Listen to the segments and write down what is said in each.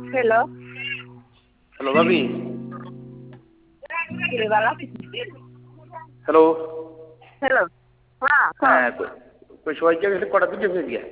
Hello. Hello ভাবি। Hello. Hello. হ্যাঁ সবাইকে গেছে কটা দিকে হয়ে গিয়া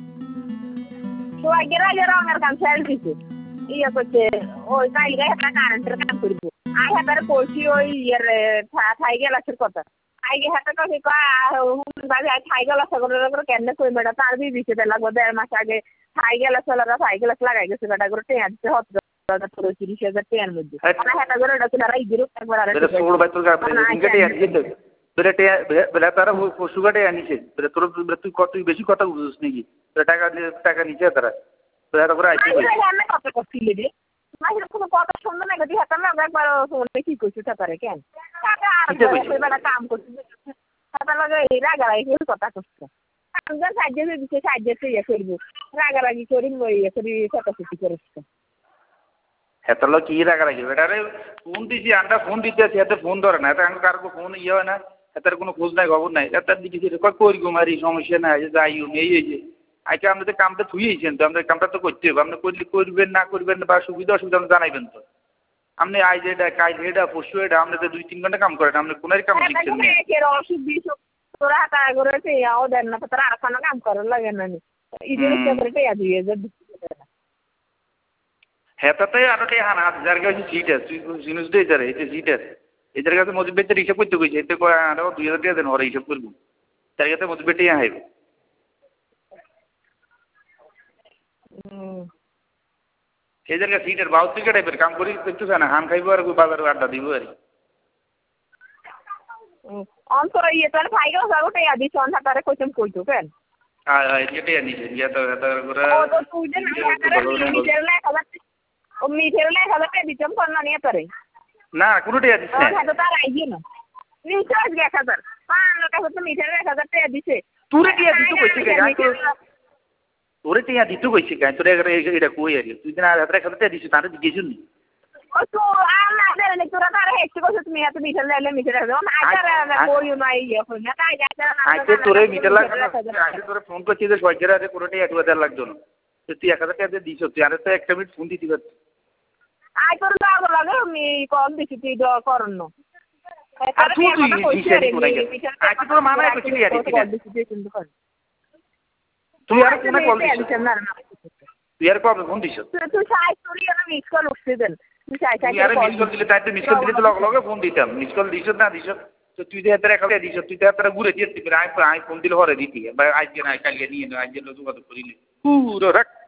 সবাই গেলে রঙের কাম ছেড়ে দিছে ইয়ে করছে ওই কাইলে একটা কারেন্টের কাম করবো আই হাতারে কইছি ওই ইয়ের থাই গেলাসের কথা আইগে হাতে কইছি ভাবি থাই গেলাস করে কেন কই বেটা তার বি দিছে লাগবো 1.5 মাস আগে থাই গেলাস থাই গেলাস লাগাই গেছে বেটা করে টেয়া দিতে হচ্ছে 30,000 টেয়ার মধ্যে মানে হাতা করে এটা তোরা ইদিরও একবার আরে সোড় বাই তোর ইনগেটে আনিছে বেটা বেটা তারা সুগাটে আনিছে বেটা তোর তুই কত বেশি কথা বুঝছিস নাকি টাকা নিচে তারা বেটা করে আইছে আমি কত করছিলি রে মাঝে কোনো কথা শুনবে না গদি হাতা না একবার শুনতে কি কইছিস তারে কেন টাকা আর বেটা কাম করছিস হাতা লাগে এই রাগারাগি করে কথা করছিস আমজান সাহায্য দিতে ইয়ে করবো রাগারাগি করি ইয়ে করি কথাকুটি করিস হেতলো কি রাগারাগি বেটা রে ফোন দিছি আমরা ফোন দিতে আছি এত ফোন ধরে না এত কার ফোন ইয়ে হয় না এটার কোনো খোঁজ নাই খবর নাই এটার দিকে কই গুমারি সমস্যা নাই যাইও এই যে আজকে আমাদের কামটা থুইয়েছেন তো আমাদের কামটা তো করতে হবে আপনি করবেন না করবেন বা সুবিধা অসুবিধা আপনি জানাইবেন তো আপনি আজ এটা কাজ এটা পরশু এটা আপনি তো 2-3 ঘন্টা কাম করেন আপনি কোনের কাম শিখছেন না তোরা হাতা করে টেয়াও দেন না তোরা আর কোনো কাম করার লাগে না ইদের করে টেয়া দিয়ে যে হেতাতে আরো টেয়া হানা যার কাছে সিট আছে তুই জিনিস দে যারে এই যে সিট আছে এদের কাছে মজুর বেচে হিসাব করতে কইছে এতে আরো 2,000 টাকা দেন ওরা হিসাব করবো তার কাছে মজুর বেটে আইবে সেই জায়গায় সিটের বাউল থেকে টাইপের কাম করি একটু না হান খাইবো আর বাজারে আড্ডা দিব আর অন্তর ইয়ে তার ফাইগা যাবো টেয়া দিছ অন হাতারে কইতেন কইতো কেন যেটাই আনিছে ইয়া তো করে ও তো তুই যে মিটার লে খাবার ও মিটার লে খাবার তে দিছম কোন না নিয়ে পারে না কোনটাই দিছ না হ্যাঁ তো তার আইজি না নিশ্চয় 1000 আমার কাছে তো মিটার 1000 টাকা দিছে তোরে টিয়া দিতে কইছে কে তোরে টিয়া দিতে কইছে কে তোরে এটা কই আর তুই না 1000 টাকা দিছিস তারে দিছিস নি ও তো আর না দেন তোরা তার হেক্সি কইছ তুমি এত মিটার লে মিটার আইতার কইও না ইয়ে কই না তাই যাচ্ছে না আইতে তোরে মিটার লাগা আইতে তোরে ফোন করছি যে সরকার আছে কোনটা 1000 লাগতো না তুই 1000 টাকা দিয়ে দিছিস তুই আর তো একটা মিনিট ফোন দিতে পারছিস আই তোর লাগে আমি কম দিছি তুই করন না আর তুই হিসাব করে আইতে তোর মানা কইছিলি আর তুই আর কোনে কল দিছিস তুই আর কবে ফোন দিছিস তুই সাই তোর না মিস কল উঠছিস দেন তুই সাই মিস কল দিলে তাই তো মিস কল দিলে তো লগে ফোন দিতাম মিস কল দিছিস না দিছিস তো তুই যে এতরে খালি দিছিস তুই তো এতরে ঘুরে দিছিস আই ফোন দিলে হরে দিতি আই যে না কালকে নিয়ে আই যে যোগাযোগ করিনি পুরো রাখ